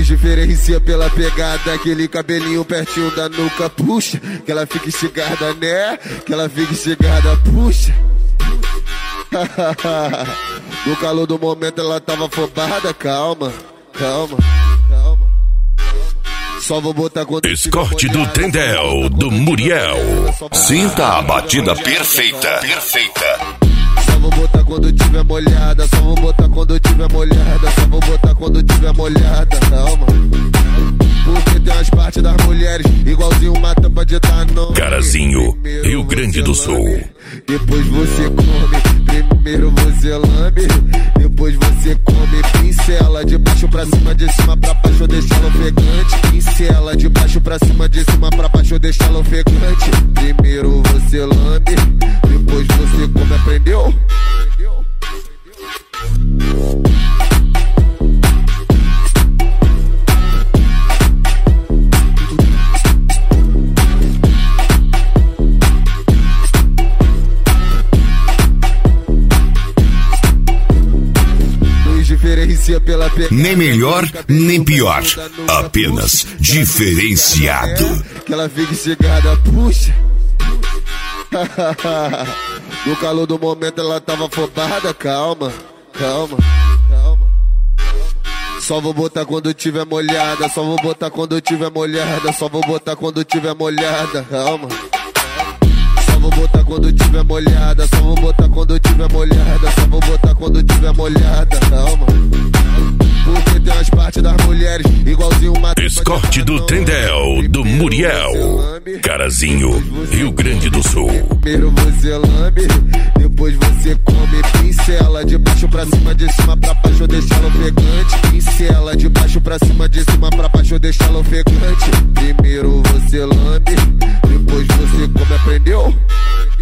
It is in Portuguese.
Nos diferencia pela pegada, aquele cabelinho pertinho da nuca, puxa, que ela fica instigada, né? Que ela fica instigada, puxa. No calor do momento ela tava afobada, calma, calma, calma. Só vou botar quando Escorte do Tendel, do Muriel. Sinta a batida perfeita. Perfeita. Só vou botar quando tiver molhada, só vou botar quando tiver molhada, só vou botar quando tiver molhada, calma. Porque tem umas partes das mulheres igualzinho uma tampa de Danone. Carazinho, Rio Grande do Sul. Depois você come, primeiro você lambe, depois você come, pincela de baixo pra cima pra baixo, deixa ela ofegante. Pincela de baixo pra cima pra baixo, deixa ela ofegante. Primeiro você lambe, depois você come, aprendeu? Pela nem melhor, nem pior. Apenas diferenciado. Que ela fica instigada, puxa. No calor do momento ela tava afobada, calma, calma, calma. Só vou botar quando tiver molhada, só vou botar quando tiver molhada, só vou botar quando tiver molhada, calma. Só vou botar quando tiver molhada, só vou botar quando tiver molhada, só vou botar quando tiver molhada, calma. Porque tem umas partes das mulheres igualzinho uma... Escorte do Tendel, do Muriel. Carazinho, Rio Grande do Sul. Primeiro você lambe, depois você come, pincela de baixo pra cima pra baixo, deixa ela ofegante. Pincela de baixo pra cima pra baixo, deixa ela ofegante. Primeiro você lambe, depois você come, aprendeu?